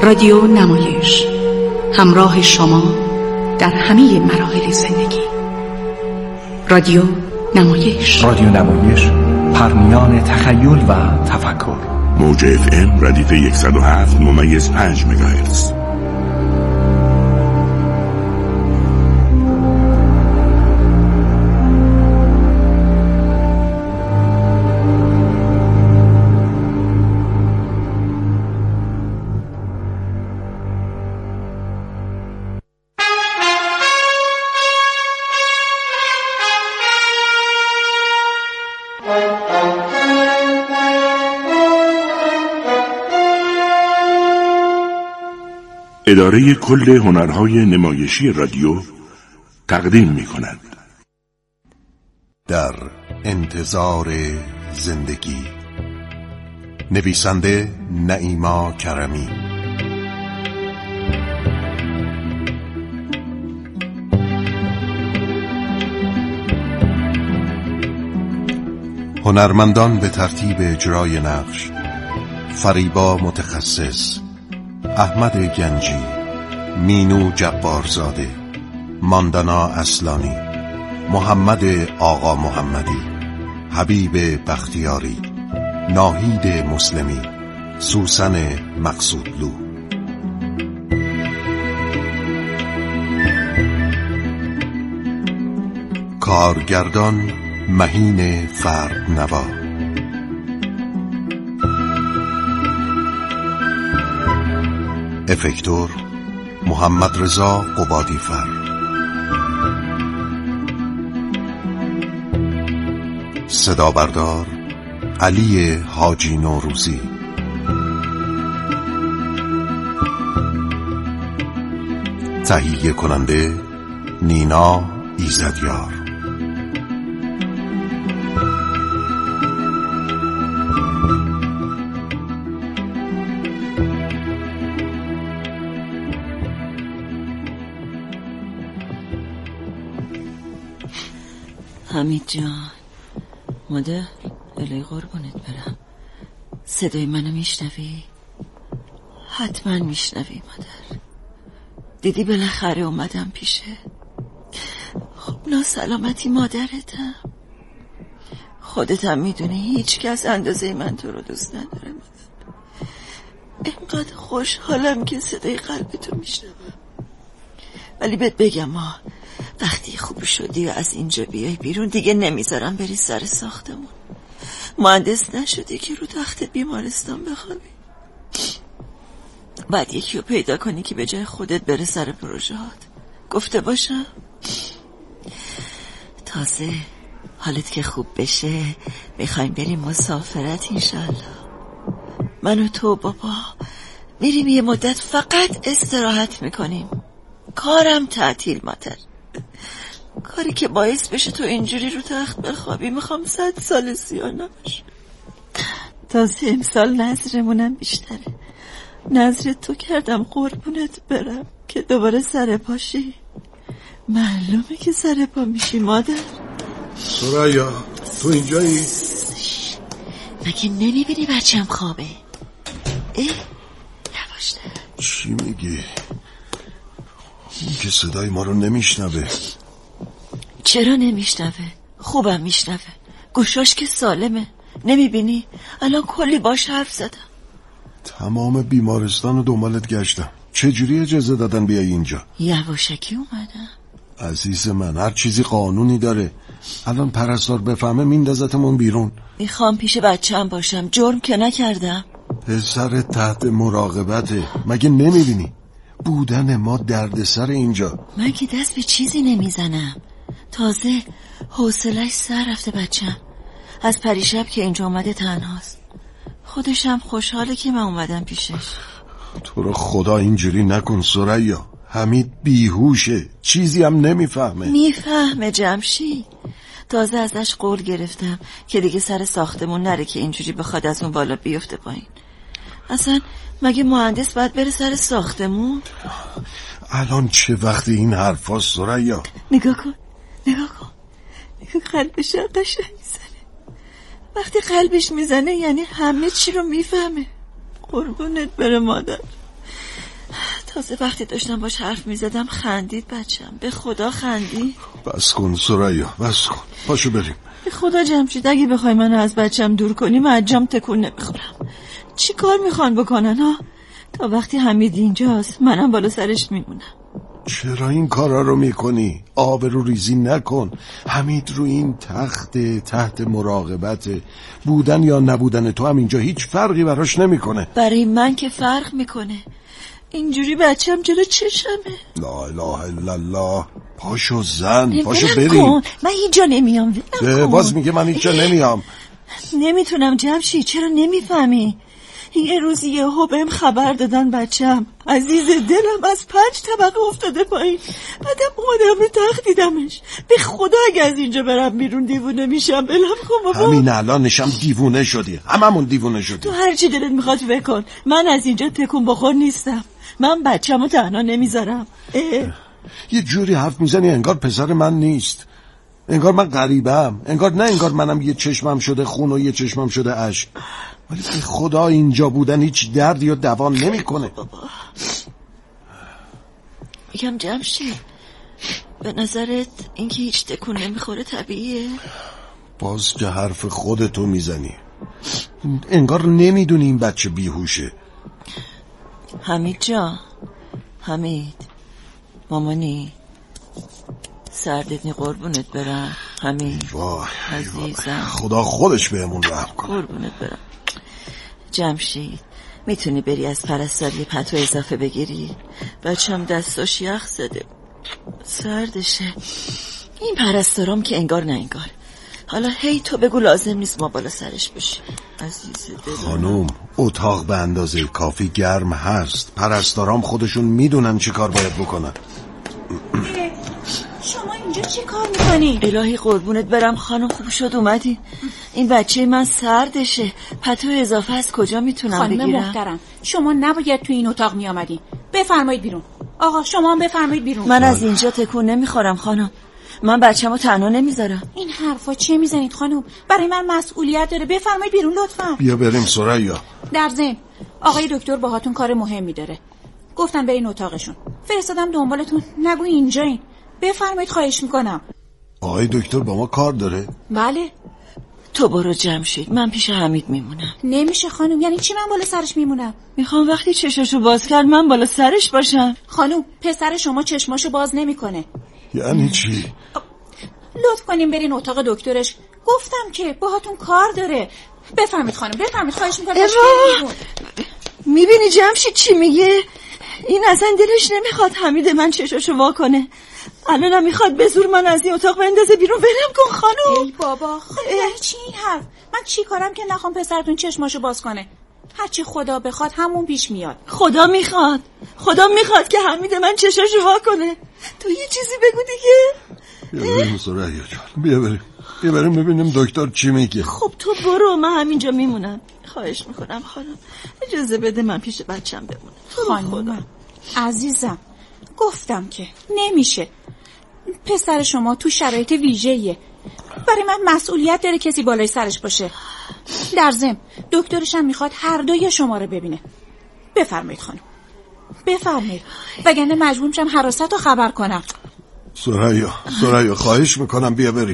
رادیو نمایش، همراه شما در همه مراحل زندگی. رادیو نمایش، پرمیان تخیل و تفکر. موج FM ردیف 107.5 مگاهرتز. اداره کل هنرهای نمایشی رادیو تقدیم می‌کند. در انتظار زندگی، نویسنده نعیما کرمی، هنرمندان به ترتیب اجرای نقش: فریبا متخصص، احمد گنجی، مینو جبارزاده، ماندانا اصلانی، محمد آقا محمدی، حبیب بختیاری، ناهید مسلمی، سوسن مقصودلو. کارگردان مهین فردنوا. افکتور محمد رضا قبادیفر. صدا بردار علی حاجی نوروزی. تهیه کننده نینا ایزدیار. حمید جان، مادر الهی قربونت برم، صدای منو میشنوی؟ حتما میشنوی مادر. دیدی بالاخره اومدم پیشه. خب ناسلامتی مادرتم، خودت هم میدونی هیچ کس اندازه من تو رو دوست نداره مادر. اینقدر خوشحالم که صدای قلبتو میشنوم. ولی بهت بگم ما وقتی خوب شدی و از اینجا بیای بیرون دیگه نمیذارم بری سر ساختمون. مهندس نشدی که رو تخت بیمارستان بخوابی. بعد یکی رو پیدا کنی که به جای خودت بره سر پروژهات. گفته باشم تازه حالت که خوب بشه میخوایم بریم مسافرت انشالله. من و تو بابا میریم یه مدت فقط استراحت میکنیم. کارم تعطیل مادر، کاری که باعث بشه تو اینجوری رو تخت بخوابی. میخوام 100 سال سیاه نباشه. تازه امسال نظرمونم بیشتره. نظر تو کردم قربونت برم که دوباره سر پاشی. معلومه که سر پا میشی مادر. سریا تو اینجایی؟ مگه نمیبینی بچم خوابه؟ یواشتر. چی میگی؟ این که صدای ما رو نمیشنوه. چرا نمیشنوه؟ خوبم میشنوه. گوشاش که سالمه. نمیبینی؟ الان کلی باش حرف زدم. تمام بیمارستان رو دنبالت گشتم. چجوری اجازه دادن بیای اینجا؟ یواشکی اومدم. عزیز من هر چیزی قانونی داره. الان پرستار بفهمه میندازتمون بیرون. میخوام پیش بچه‌م باشم. جرم که نکردم. پسر تحت مراقبته. مگه نمیبینی بودن ما دردسر اینجا؟ من که دست به چیزی نمیزنم. تازه حوصله‌اش سر رفته بچه‌م. از پریشب که اینجا اومده تنهاست. خودشم خوشحاله که من اومدم پیشش. تو رو خدا اینجوری نکن سریا. حمید بیهوشه، چیزی هم نمیفهمه. میفهمه جمشید. تازه ازش قول گرفتم که دیگه سر ساختمون نره که اینجوری بخواد از اون بالا بیفته پایین. اصلا مگه مهندس باید بره سر ساختمون؟ الان چه وقتی این حرفا سریا؟ نگاه کن قلبش قشنگ میزنه. وقتی قلبش میزنه یعنی همه چی رو میفهمه. قربونت بره مادر. تازه وقتی داشتم باش حرف میزدم خندید بچم. به خدا خندید. بس کن ثریا، بس کن، پاشو بریم. به خدا جمشید اگه بخوای منو از بچم دور کنی من از جام تکون نمیخورم. چی کار میخوان بکنن ها؟ تا وقتی حمید اینجاست منم بالا سرش میمونم. چرا این کارا رو میکنی؟ آبرو ریزی نکن. حمید رو این تحت مراقبت. بودن یا نبودن تو هم اینجا هیچ فرقی براش نمیکنه. برای من که فرق میکنه. اینجوری بچم جلو چشمه. لا اله الا الله. پاشو زن، پاشو بریم. من هیچ جا نمیام. باز میگه من هیچ جا نمیام. نمیتونم جمشید، چرا نمیفهمی؟ یه روزی یهو بهم خبر دادن بچم عزیز دلم از 5 طبقه افتاده پایین. بعدم اومدم رو تخت دیدمش. به خدا اگه از اینجا برم بیرون دیوونه میشم. بلم کن بابا. همین الانشم دیوونه شدی. هممون دیوونه شدی. تو هر چی دلت میخواد فکر کن. من از اینجا تکون بخور نیستم. من بچه‌مو تنها نمیذارم. یه جوری حرف میزنی انگار پسر من نیست. انگار من غریبم. انگار منم یه چشمم شده خون و یه چشمم شده اشک. ولی به خدا اینجا بودن هیچ درد یا دوا نمیکنه. میگم جمشید به نظرت اینکه هیچ تکون نمیخوره طبیعیه؟ باز که حرف خودتو میزنی. انگار نمیدونی این بچه بیهوشه. حمید جان، حمید مامانی سردت نی قربونت برم. حمید عزیزم خدا خودش بهمون رحم کنه. قربونت برم. جمشید میتونی بری از پرستاری پتو اضافه بگیری؟ بچم دستاش یخ زده سردشه. این پرستارام که انگار نه انگار. حالا هی تو بگو لازم نیست ما بالا سرش بشیم. عزیز دلم خانوم اتاق به اندازه کافی گرم هست. پرستارام خودشون میدونن چی کار باید بکنن. شما اینجا چی کار میکنی؟ الهی قربونت برم خانم خوب شد اومدی. این بچه من سردشه. پتو اضافه از کجا میتونم بگیرم؟ خانم محترم شما نباید تو این اتاق میامدی. بفرمایید بیرون. آقا شما هم بفرمایید بیرون. من از اینجا تکون نمیخورم خانم. من بچه‌مو تنها نمیذارم. این حرفا چیه میزنید خانم؟ برای من مسئولیت داره. بفرمایید بیرون لطفا. بیا بریم ثریا. در ضمن آقای دکتر باهاتون کار مهمی داره. گفتن برین اتاقشون. فرستادم دنبالتون. نگو اینجایین. بفرمایید خواهش میکنم. آقای دکتر با ما کار داره؟ بله. تو برو جمشید من پیش حمید میمونم. نمیشه خانم. یعنی چی من بالا سرش میمونم؟ میخوام وقتی چشاشو باز کرد من بالا سرش باشم. خانم پسر شما چشماشو باز نمیکنه. یعنی چی؟ لطف کنیم برین اتاق دکترش. گفتم که باهاتون کار داره. بفرمایید خانم بفرمایید خواهش میکنم. میبینی جمشید چی میگه؟ این اصلا دلش نمیخواد حمید من چشاشو وا کنه. الانم میخواد به زور من از این اتاق بندازه بیرون. ولم کن خانم. ای بابا خانم یعنی چی این حرف؟ من چی کارم که نخوام پسرتون چشماشو باز کنه؟ هرچی خدا بخواد همون پیش میاد. خدا میخواد که حمید من چشاشو وا کنه. تو یه چیزی بگو دیگه. بیا بریم ثریا جان. بیا بریم ببینیم دکتر چی میگه. خب تو برو من همینجا میمونم. خواهش میکنم خانم اجازه بده من پیش بچم بمونم. خانم عزیزم گفتم که نمیشه. پسر شما تو شرایط ویژه‌ایه. برای من مسئولیت داره کسی بالای سرش باشه. در ضمن دکترش هم میخواد هر دوی شما رو ببینه. بفرمایید خانم بفرمایید وگرنه مجبور میشم حراست رو خبر کنم. ثریا خواهش میکنم بیا بریم.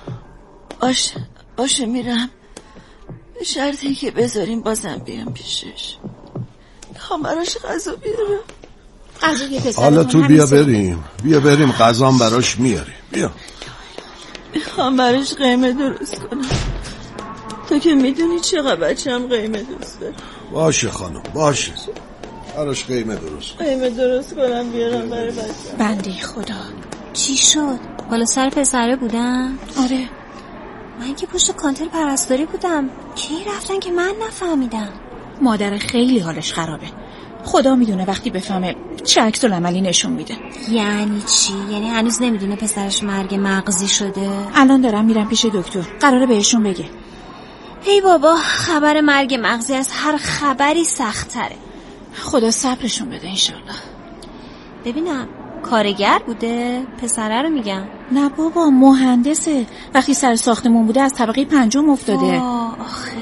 باشه میرم. به شرطی که بذاریم بازم بیام پیشش. میخوام براش غذا بیارم. حالا تو بیا بریم غذام براش میاریم. بیا. میخوام براش قیمه درست کنم. تو که میدونی چقدر بچه‌م قیمه دوست داره. باشه خانم باشه. براش قیمه درست کنم بیارم برای بچه‌م. بنده خدا. چی شد؟ بالا سر پسره بودن؟ آره. من که پشت کانتر پرستاری بودم. کی رفتن که من نفهمیدم؟ مادر خیلی حالش خرابه. خدا میدونه وقتی بفهمه چه عکس العملی نشون میده. یعنی چی؟ یعنی هنوز نمیدونه پسرش مرگ مغزی شده؟ الان دارم میرم پیش دکتر. قراره بهشون بگه. هی بابا خبر مرگ مغزی از هر خبری سخت تره. خدا صبرشون بده انشالله. ببینم کارگر بوده؟ پسره رو میگم. نه بابا مهندسه. وقتی سر ساختمون بوده از طبقه 5 افتاده. آخه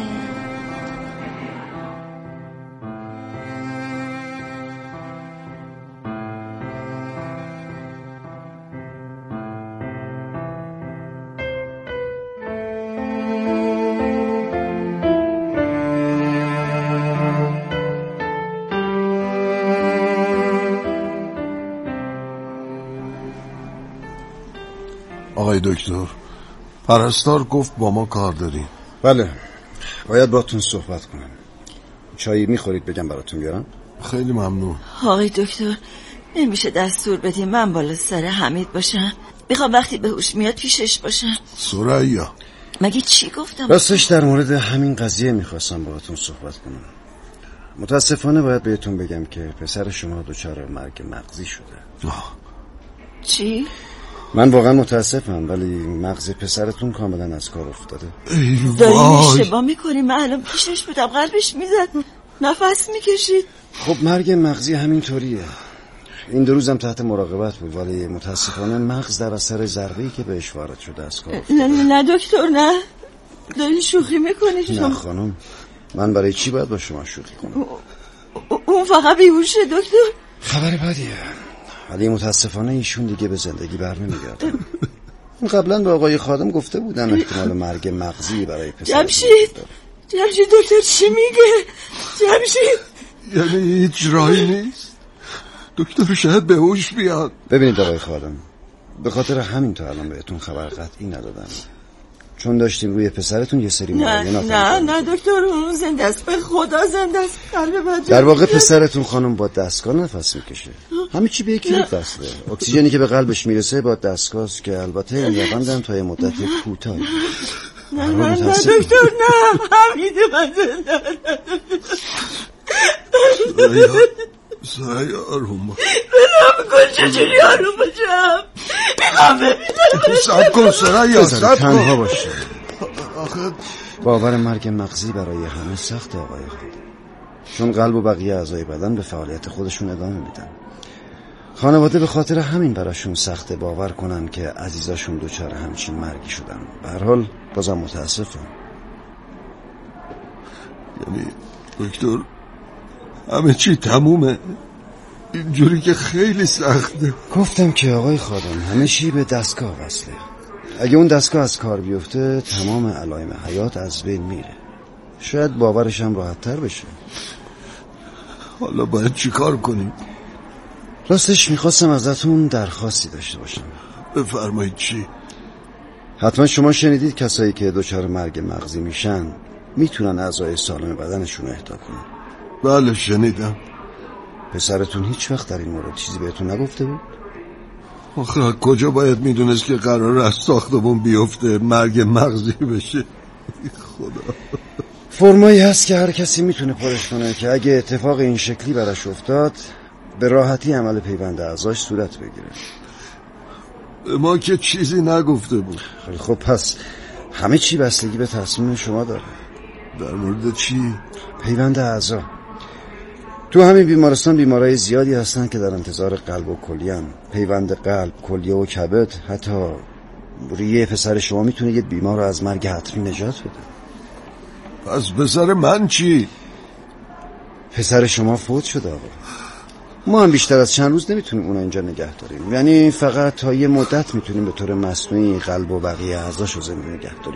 دکتر، پرستار گفت با ما کار داریم. بله، باید باتون صحبت کنم. چایی میخورید بگم براتون بیارم؟ خیلی ممنون. آقای دکتر نمیشه دستور بدیم من بالا سر حمید باشم؟ میخوام وقتی به هوش میاد پیشش باشم. ثریا مگه چی گفتم؟ راستش در مورد همین قضیه میخواستم باهاتون صحبت کنم. متاسفانه باید بهتون بگم که پسر شما دچار مرگ مغزی شده. چی؟ من واقعا متاسفم، ولی مغز پسرتون کاملا از کار افتاده. داریم اشتباه میکنیم. من الان پیشش بودم، قلبش میزد، نفس میکشید. خب مرگ مغزی همین طوریه. این 2 روزم تحت مراقبت بود، ولی متاسفانه مغز در اثر ضربه‌ای که بهش وارد شده از کار افتاده. نه دکتر، نه داری شوخی میکنی شما. نه خانم، من برای چی باید با شما شوخی کنم؟ اون فقط بیهوشه دکتر. خبر بدیه، ولی متاسفانه ایشون دیگه به زندگی برنمیگرده. قبلا به آقای خادم گفته بودن احتمال مرگ مغزی برای پسر. جمشید دکتر چی میگه؟ جمشید یعنی هیچ راهی نیست؟ دکتر شاید به هوش بیاد. ببینید آقای خادم، به خاطر همین تا الان بهتون خبر قطعی ندادم، چون داشتیم روی پسرتون یه سری معاینات. نه دکتر، اون زنده است، به خدا زنده است. در واقع پسرتون خانم با دستگاه نفس میکشه. همه چی به یکی وصله. اکسیژنی که به قلبش میرسه با دستگاه است که البته این روندم تا یه مدت کوتاهی. نه دکتر، نه حمید من زنده. ثریا آروم باش. بدم کن، چجوری آروم باشم؟ میخوام ببینم. سب کن ثریا، سب کن. تنها باشه. باور مرگ مغزی برای همه سخته آقای خادم، چون قلب و بقیه اعضای بدن به فعالیت خودشون ادامه میدن. خانواده به خاطر همین براشون سخته باور کنن که عزیزاشون دچار همچین مرگی شدن. به هر حال بازم متاسفم. یعنی دکتر همه چی تمومه؟ اینجوری که خیلی سخته. گفتم که آقای خادم همه چی به دستگاه وصله. اگه اون دستگاه از کار بیفته تمام علائم حیات از بین میره. شاید باورشم راحت تر بشه. حالا باید چی کار کنیم؟ راستش میخواستم ازتون درخواستی داشته باشم. بفرمایید. چی؟ حتما شما شنیدید کسایی که دچار مرگ مغزی میشن میتونن اعضای سالم بدنشون رو اهدا کنن. بله شنیدم. پسرتون هیچ وقت در این مورد چیزی بهتون نگفته بود؟ آخه کجا باید میدونست که قرار از ساختمون بیفته مرگ مغزی بشه؟ خدا. فرمایی هست که هر کسی میتونه پرش کنه که اگه اتفاق این شکلی براش افتاد به راحتی عمل پیوند اعضاش صورت بگیره. ما که چیزی نگفته بود. خیلی خب، پس همه چی بستگی به تصمیم شما داره. در مورد چی؟ پیوند اعضا. تو همین بیمارستان بیمارای زیادی هستن که در انتظار قلب و کلیه‌ان. پیوند قلب، کلیه و کبد، حتی ریه پسر شما میتونه یه بیمار رو از مرگ حتمی نجات بده. پس پسر من چی؟ پسر شما فوت شده آقا. ما هم بیشتر از چند روز نمیتونیم اونا اینجا نگه داریم، یعنی فقط تا یه مدت میتونیم به طور مصنوعی قلب و بقیه اعضاشو زنده نگه داریم.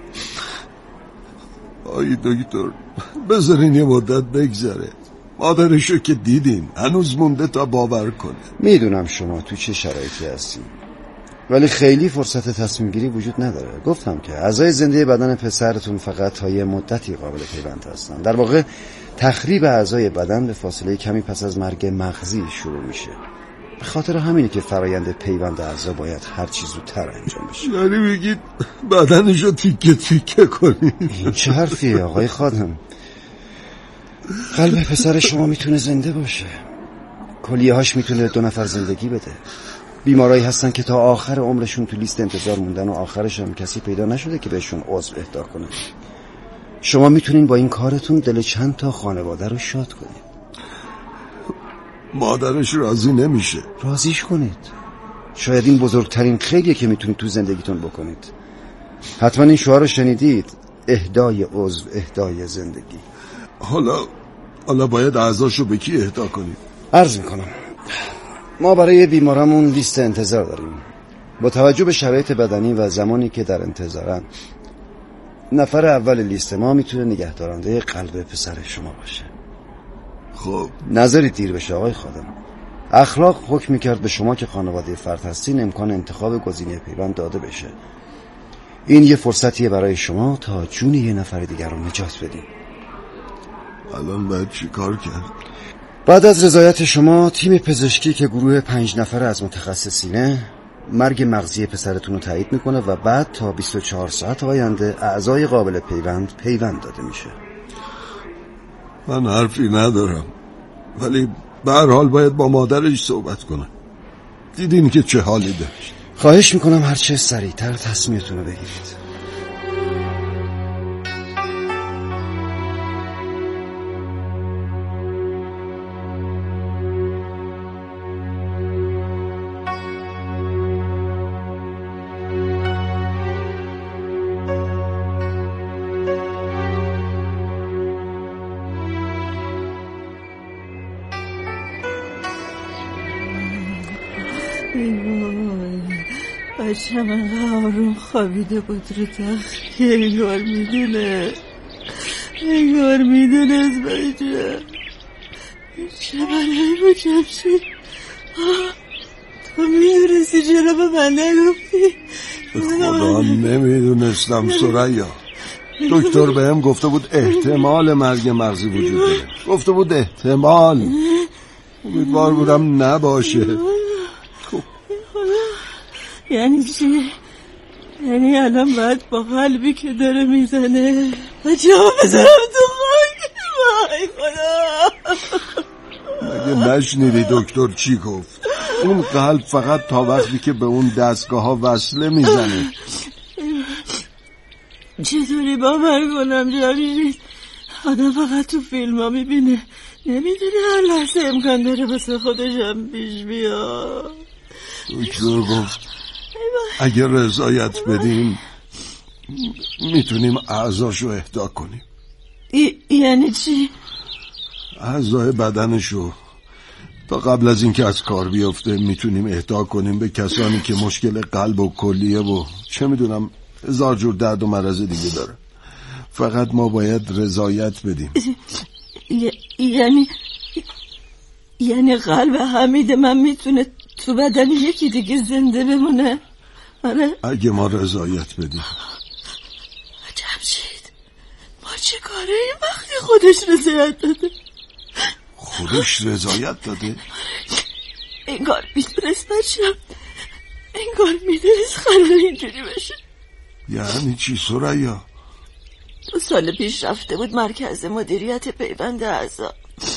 آی دکتر بذارین یه مدت بگذره. مادرشو که دیدین، هنوز مونده تا باور کنه. میدونم شما تو چه شرایطی هستین، ولی خیلی فرصت تصمیم گیری وجود نداره. گفتم که اعضای زنده بدن پسرتون فقط تا یه مدتی قابل پیوند هستن. در واقع تخریب اعضای بدن به فاصله کمی پس از مرگ مغزی شروع میشه. به خاطر همینه که فرایند پیوند اعضا باید هر چیز زودتر انجام بشه. یعنی میگید بدنشو تیکه تیکه کنید؟ این چه حرفیه آقای خادم؟ قلب پسر شما میتونه زنده باشه، کلیه هاش میتونه 2 نفر زندگی بده. بیمارایی هستن که تا آخر عمرشون تو لیست انتظار موندن و آخرش هم کسی پیدا نشده که بهشون عضو اهدا کنه. شما میتونین با این کارتون دل چند تا خانواده رو شاد کنید. مادرش راضی نمیشه. راضیش کنید. شاید این بزرگترین خیریه که میتونید تو زندگیتون بکنید. حتما این شعار رو شنیدید: اهدای عضو اهدای زندگی. حالا باید اعضاشو به کی اهدا کنید؟ عرض میکنم ما برای بیمارمون لیست انتظار داریم. با توجه به شرایط بدنی و زمانی که در انتظارن، نفر اول لیست ما میتونه نگهدارنده قلب پسر شما باشه. خب نظری دیر بشه آقای خادم. اخلاق حکم میکرد به شما که خانواده فرد هستین امکان انتخاب گزینه پیوند داده بشه. این یه فرصتیه برای شما تا جون یه نفر دیگر رو نجات بدین. الان باید چی کار کرد؟ بعد از رضایت شما تیم پزشکی که گروه 5 نفره از متخصصینه مرگ مغزی پسرتون رو تایید میکنه و بعد تا 24 ساعت آینده اعضای قابل پیوند داده میشه. من حرفی ندارم، ولی به هر حال باید با مادرش صحبت کنم. دیدین که چه حالی داشت. خواهش میکنم هر چه سریعتر تصمیمتون رو بگیرید. بچه من آروم خوابیده بود رو تخت که انگار میدونه از بچه چه بلایی با جمشید. تو میدونستی چرا به من نگفتی؟ خدا نمیدونستم ثریا. دکتر بهم گفته بود احتمال مرگ مغزی وجود داره. گفته بود احتمال. امیدوار بودم نباشه. یعنی چی؟ یعنی الان باید با قلبی که داره میزنه بچه ها بذارم تو خاک؟ وای خدا. مگه نشنیدی دکتر چی گفت؟ اون قلب فقط تا وقتی که به اون دستگاه ها وصله میزنه. چطوری باور کنم جمشید؟ آدم فقط تو فیلم ها میبینه، نمیدونه هر لحظه امکان داره واسه خودشم پیش بیاد. دکتر گفت اگه رضایت بدیم میتونیم اعضاشو اهدا کنیم. یعنی چی؟ اعضای بدنشو تا قبل از اینکه از کار بیفته میتونیم اهدا کنیم به کسانی که مشکل قلب و کلیه و چه میدونم هزار جور درد و مرض دیگه داره. فقط ما باید رضایت بدیم. یعنی قلب حمید من میتونه تو بدن یکی دیگه زنده بمونه؟ آره؟ اگه ما رضایت بدیم. جمشید ما چه کاره این وقتی خودش رضایت داده؟ خودش رضایت داده؟ انگار میدونست بچم، انگار میدونست قرار اینجوری بشه. یعنی چی ثریا؟ 2 سال پیش رفته بود مرکز مدیریت پیوند اعضا،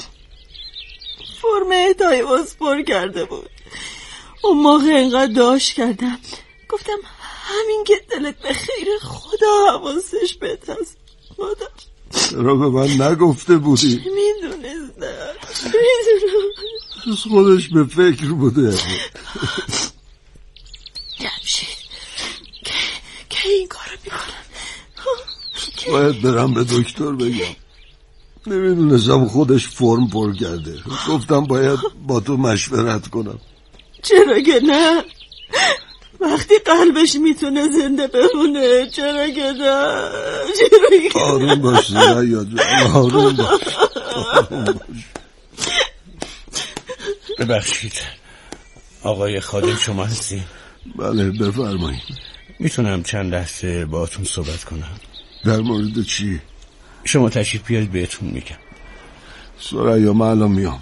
فرم اهدای عضو کرده بود. اون موقع اینقدر داشت کردم، گفتم همین که دلت به خیر خدا حواسش بهت هست. مادر چرا به من نگفته بودی؟ میدونستم از خودش به فکر بوده. جمشید که این کارو میکنم؟ باید برم به دکتر بگم. نمیدونستم خودش فرم پر کرده. گفتم باید با تو مشورت کنم. چرا که نه؟ وقتی قلبش میتونه زنده بمونه چرا که نه؟ آروم باش ثریا جان، آروم باش. ببخشید آقای خادم شما هستی؟ بله بفرمایید. میتونم چند لحظه باهاتون صحبت کنم؟ در مورد چی؟ شما تشریف بیارید بهتون میگم. ثریا من الان میام.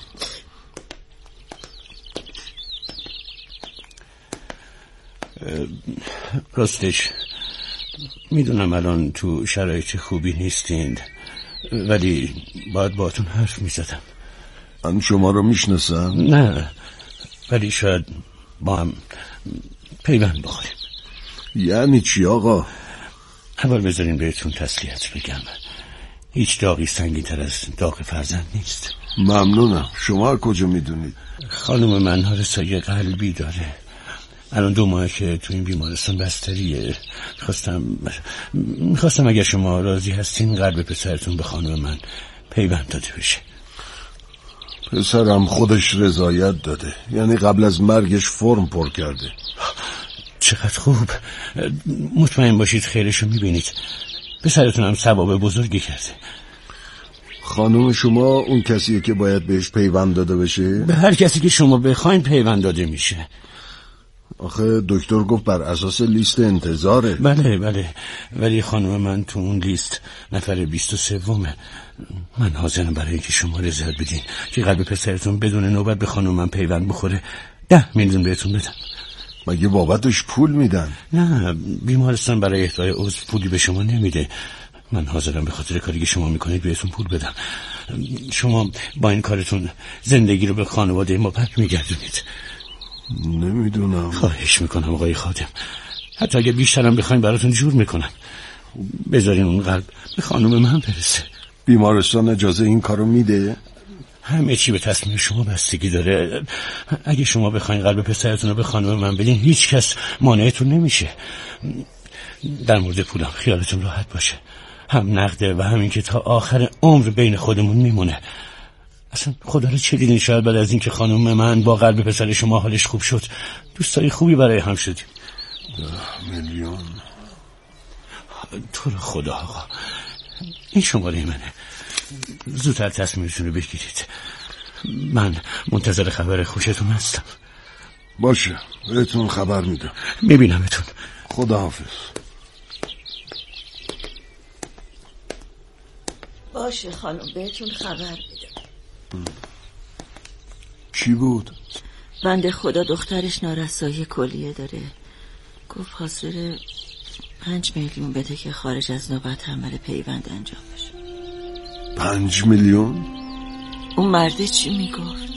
راستش میدونم الان تو شرایط خوبی نیستین، ولی باید باهاتون حرف میزدم. من شما رو میشناسم؟ نه، ولی شاید با هم پیوند بخوریم. یعنی چی آقا؟ اول بذارین بهتون تسلیت بگم. هیچ داغی سنگین تر از داغ فرزند نیست. ممنونم. شما کجا میدونید؟ خانم من حادثه قلبی داره. الان 2 ماه که تو این بیمارستان بستریه. میخواستم اگر شما راضی هستین قلب پسرتون به خانم من پیوند داده بشه. پسرم خودش رضایت داده، یعنی قبل از مرگش فرم پر کرده. چقدر خوب. مطمئن باشید خیرشو میبینید. پسرتون هم ثواب بزرگی کرده. خانم شما اون کسیه که باید بهش پیوند داده بشه؟ به هر کسی که شما بخواین پیوند داده میشه. آخه دکتر گفت بر اساس لیست انتظاره. بله ولی خانم من تو اون لیست نفر 23. من حاضرم برای اینکه شما رضایت بدین که قلب پسرتون بدون نوبت به خانم من پیوند بخوره 10 میلیون بهتون بدم. مگه بابتش پول میدن؟ نه، بیمارستان برای اهدای عضو پولی به شما نمیده. من حاضرم به خاطر کاری که شما میکنید بهتون پول بدم. شما با این کارتون زندگی رو به خانواده ما پک میگردونید. نمیدونم. خواهش میکنم آقای خادم، حتی اگه بیشترم بخواین براتون جور میکنم. بذارین اون قلب به خانم من برسه. بیمارستان اجازه این کارو میده؟ همه چی به تصمیم شما بستگی داره. اگه شما بخواین قلب پسرتون رو به خانم من بدین هیچ کس مانعتون نمیشه. در مورد پولم خیالتون راحت باشه، هم نقده و همین که تا آخر عمر بین خودمون میمونه. اصلا خدا رو چه دیدین شاید بعد از این که خانم من با قلب پسر شما حالش خوب شد دوستای خوبی برای هم شدیم. 10 میلیون. تو رو خدا آقا، این شماره منه، زودتر تصمیمتون رو بگیرید. من منتظر خبر خوشتون هستم. باشه، بهتون خبر میدم. میبینمتون. خداحافظ. باشه خانم، بهتون خبر میدم. چی بود؟ بنده خدا دخترش نارسایی کلیه داره، گفت حاضر 5 میلیون بده که خارج از نوبت عمل پیوند انجام بشه. 5 میلیون؟ اون مرده چی میگفت؟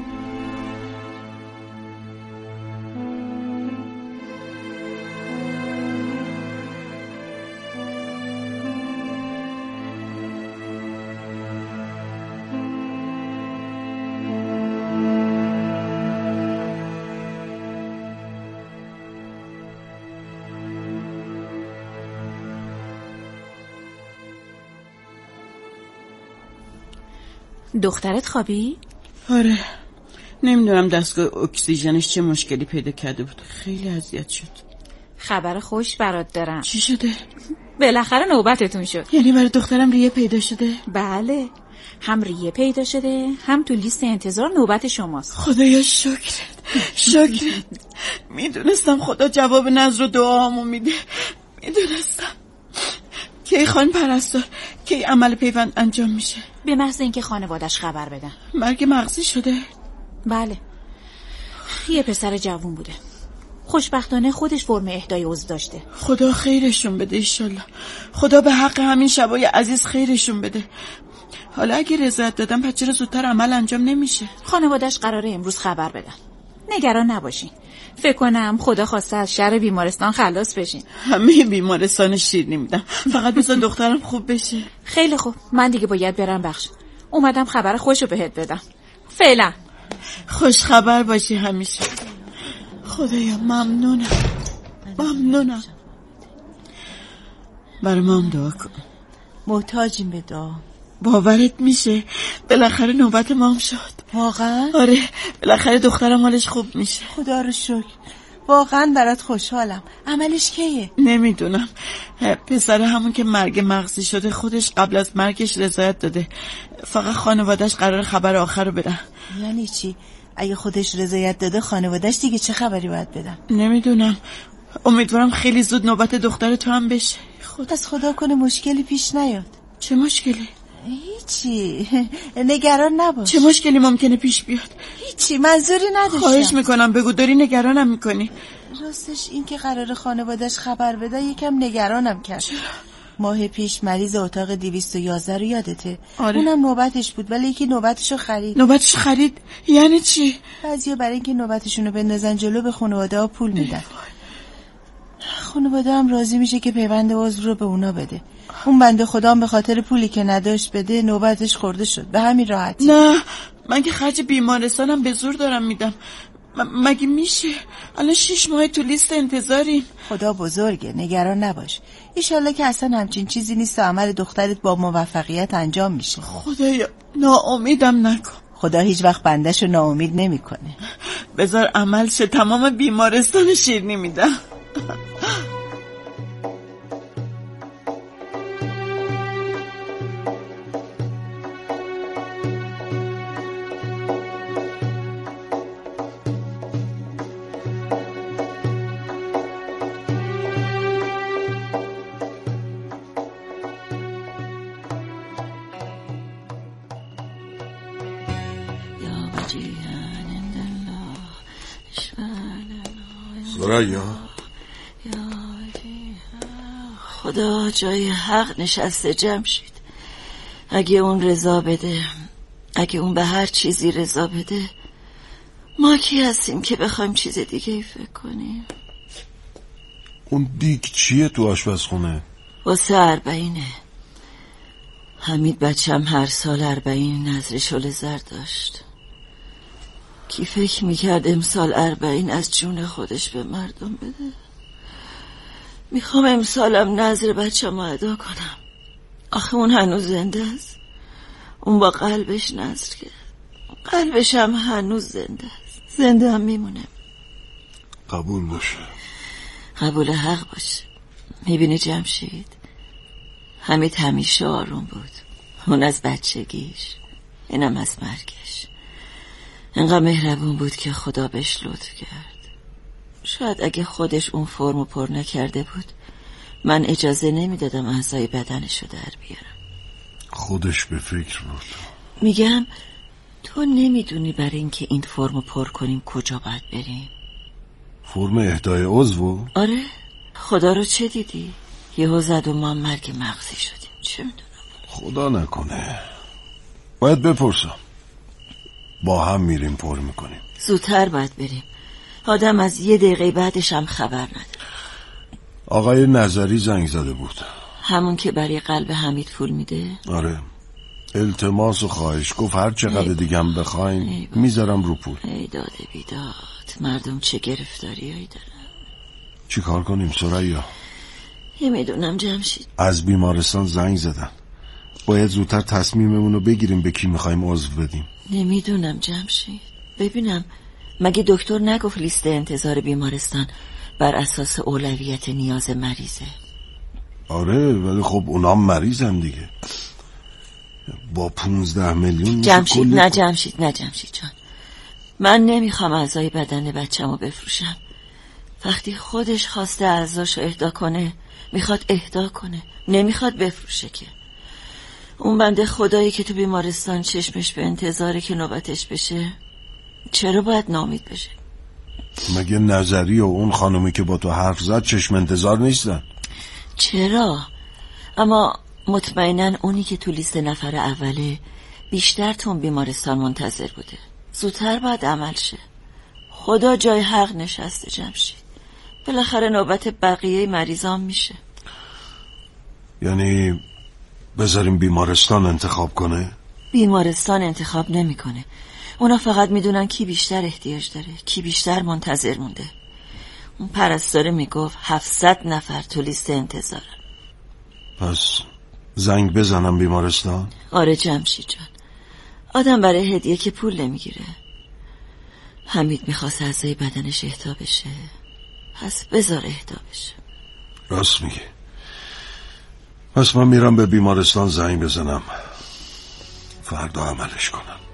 دخترت خوابی؟ آره، نمیدونم دستگاه اکسیژنش چه مشکلی پیدا کرده بود، خیلی اذیت شد. خبر خوش برات دارم. چی شده؟ بالاخره نوبتتون شد. یعنی برای دخترم ریه پیدا شده؟ بله، هم ریه پیدا شده هم تو لیست انتظار نوبت شماست. خدایا شکرت. میدونستم خدا جواب نذر و دعامو میده، میدونستم. کی خانم پرستار، کی عمل پیوند انجام میشه؟ به محض اینکه خانوادش خبر بدن. مرگ مغزی شده؟ بله، یه پسر جوون بوده، خوشبختانه خودش فرم اهدای عضو داشته. خدا خیرشون بده ایشالله. خدا به حق همین شبای عزیز خیرشون بده. حالا اگه رضایت دادم پس چرا زودتر عمل انجام نمیشه؟ خانوادش قراره امروز خبر بدن، نگران نباشین. فکر کنم خدا خواسته از شر بیمارستان خلاص بشین. همه بیمارستان شیرینی میدم، فقط بذار دخترم خوب بشه. خیلی خوب، من دیگه باید برم بخش. اومدم خبر خوشو بهت بدم. فعلا خوش خبر باشی همیشه. خدایا ممنونم. برای ما هم دعا کن. محتاجیم به دعا. باورت میشه بالاخره نوبت ما هم شد؟ واقعا؟ آره، بالاخره دخترم حالش خوب میشه. خدا رو شکر. واقعا برات خوشحالم. عملش کیه؟ نمیدونم. پسر همون که مرگ مغزی شده خودش قبل از مرگش رضایت داده، فقط خانوادش قرار خبر آخر رو بدن. یعنی چی؟ اگه خودش رضایت داده خانوادش دیگه چه خبری باید بدن؟ نمیدونم. امیدوارم خیلی زود نوبت دختر تو هم بشه. از خدا کنه مشکلی پیش نیاد. چه مشکلی؟ هیچی، نگران نباش. چه مشکلی ممکنه پیش بیاد؟ هیچی، منظوری نداشتم. خواهش میکنم بگو، داری نگرانم میکنی. راستش این که قرار خانوادش خبر بده یکم نگرانم کرد. ماه پیش مریض اتاق 211 رو یادته؟ آره. اونم نوبتش بود ولی یکی نوبتشو خرید. نوبتش خرید؟ یعنی چی؟ بعضیا برای اینکه نوبتشونو بندازن جلو به خانواده ها پول میدن. خانواده هم راضی میشه که پیوند عضو رو به اونا بده. اون بنده خدا هم به خاطر پولی که نداشت بده نوبتش خورده شد، به همین راحتی. نه، من که خرج بیمارستانم به زور دارم میدم. مگه میشه؟ الان 6 ماه تو لیست انتظاریم. خدا بزرگه، نگران نباش. ایشالله که اصلا همچین چیزی نیست و عمل دخترت با موفقیت انجام میشه. خدایا ناامیدم نکن. خدا هیچ وقت بنده‌شو ناامید نمیکنه. بذار عمل شه، تمام بیمارستان شیرینی میدم. ثریا، خدا جای حق نشسته جمشید. اگه اون رضا بده، اگه اون به هر چیزی رضا بده، ما کی هستیم که بخوایم چیز دیگه ای فکر کنیم؟ اون دیگ چیه تو آشپزخونه؟ واسه 40. حمید بچم هر سال 40 نذر شل زر داشت. کی فکر میکرد امسال 40 از جون خودش به مردم بده؟ میخوام امسالم نذر بچم ادا کنم. آخه اون هنوز زنده است. اون با قلبش نذر کرد. قلبش هم هنوز زنده است. زنده هم میمونه. قبول باشه. قبول حق باشه. میبینی جمشید، حمید همیشه آروم بود. اون از بچگیش، اینم از مرگش. انقدر مهربون بود که خدا بهش لطف کرد. شاید اگه خودش اون فرمو پر نکرده بود، من اجازه نمیدادم اعضای بدنشو در بیارم. خودش به فکر بود. میگم تو نمیدونی برای اینکه این فرمو پر کنیم کجا باید بریم؟ فرم اهدای عضو؟ آره. خدا رو چه دیدی؟ یهو زد و ما مرگ مغزی شدیم. چه میدونم؟ خدا نکنه. باید بپرسم. با هم میریم پر میکنیم. زودتر باید بریم. آدم از 1 دقیقه بعدش هم خبر نداره. آقای نظری زنگ زده بود. همون که برای قلب حمید پول میده؟ آره. التماس و خواهش گفت هر چقدر دیگه هم بخواین میذارم رو پول. ای داده بیداد. مردم چه گرفتاریایی دارن. چی کار کنیم ثریا؟ میدونم جمشید. از بیمارستان زنگ زدن. باید زودتر تصمیممون رو بگیریم به کی میخوایم عضو بدیم. نمیدونم جمشید. ببینم مگه دکتر نگفت لیست انتظار بیمارستان بر اساس اولویت نیاز مریضه؟ آره ولی خب اونام مریضن دیگه. با 15 میلیون جمشید نه جمشید جان، من نمیخوام اعضای بدن بچه‌مو بفروشم. وقتی خودش خواسته اعضاشو اهدا کنه میخواد اهدا کنه، نمیخواد بفروشه که. اون بنده خدایی که تو بیمارستان چشمش به انتظاره که نوبتش بشه، چرا باید ناامید بشه؟ مگه نظری و اون خانومی که با تو حرف زد چشم انتظار نیستن؟ چرا؟ اما مطمئناً اونی که تو لیست نفر اوله بیشتر تو بیمارستان منتظر بوده. زودتر باید عمل شه. خدا جای حق نشسته جمشید. بالاخره نوبت بقیه مریضان میشه. یعنی بذاریم بیمارستان انتخاب کنه؟ بیمارستان انتخاب نمیکنه. اونا فقط میدونن کی بیشتر احتیاج داره، کی بیشتر منتظر مونده. اون پرستاره میگفت 700 نفر تو لیست انتظارن. پس زنگ بزنم بیمارستان؟ آره جمشید جان. آدم برای هدیه که پول نمیگیره. حمید میخواست اعضای بدنش اهدا بشه، پس بذار اهدا بشه. راست میگه. پس من میرم به بیمارستان زنگ بزنم، فردا عملش کنم.